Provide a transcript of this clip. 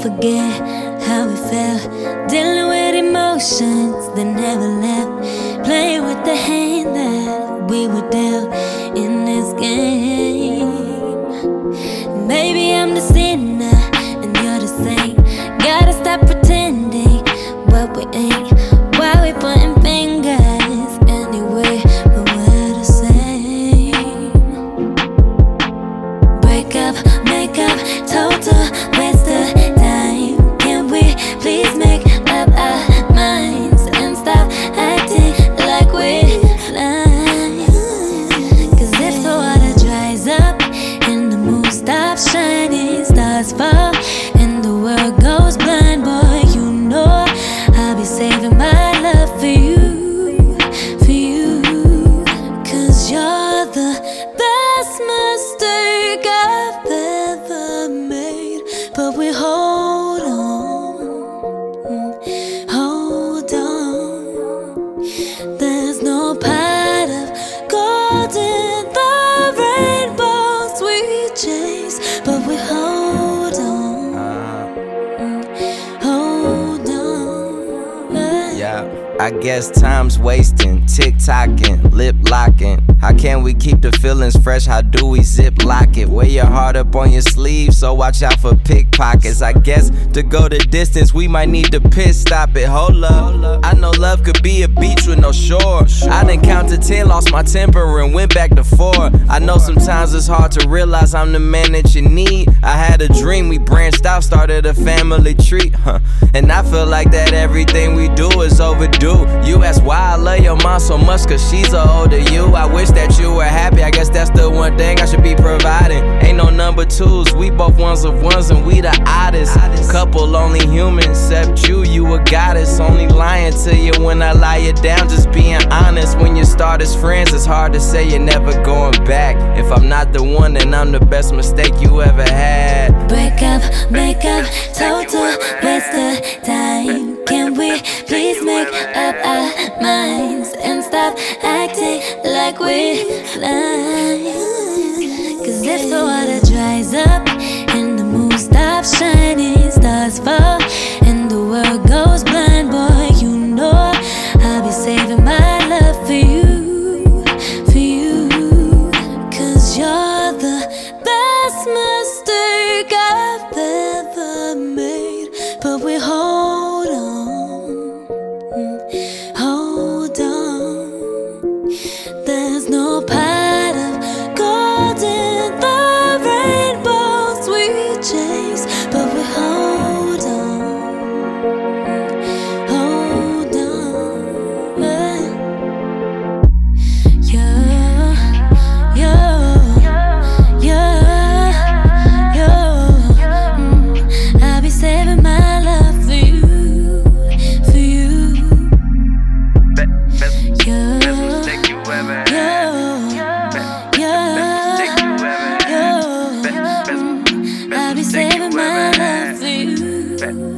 forget how we felt, dealing with emotions that never left, playing with the hand that we were dealt in this game. Maybe I'm the sinner and you're the saint. Gotta stop pretending what we ain't. Why we pointing fingers anyway, but we're the same. Break up, make up, total waste of time. Can we please make up our minds and stop acting like we're blind? Cause if the water dries up and the moon stops shining, stars fall and the world goes blind, boy, you know I'll be saving my love for you, for you. Cause you're the best mistake I've ever made. But we hold on. There's no pot of gold in the rainbows we chase, but we hold on, hold on. Yeah, I guess time's wasting, tick-tocking, lip-locking. How can we keep the feelings fresh? How do we zip-lock it? Wear your heart up on your sleeve, so watch out for pickpockets. I guess to go the distance, we might need to pit stop it. Hold up, I know love could be a beach with no shore. I done counted 10, lost my temper and went back to 4. I know sometimes it's hard to realize I'm the man that you need. I had a dream, we branched out, started a family tree, and I feel like that everything we do is overdue. You ask why I love your mom so much, cause she's older you. I wish that you were happy, I guess that's the one thing I should be providing. Ain't no number twos, we both ones of ones and we the oddest couple, only human except you a goddess. Only lying to you when I lie you down, just being honest. When you start as friends, it's hard to say you're never going back. If I'm not the one, then I'm the best mistake you ever had. Break up, make up, total waste of time. Can we please make up our minds and stop acting like we're blind? Cause if the water dries up and the moon stops shining, stars fall and the world goes blind, boy, you know I'll be saving my love for you, for you. Cause you're the best mistake I've ever made. But we hold on. There's no pot of gold in the rainbows we chase, but we hold on, hold on. I'll be saving my love for you, for you. Best mistake you ever had. I'll be saving my love for you.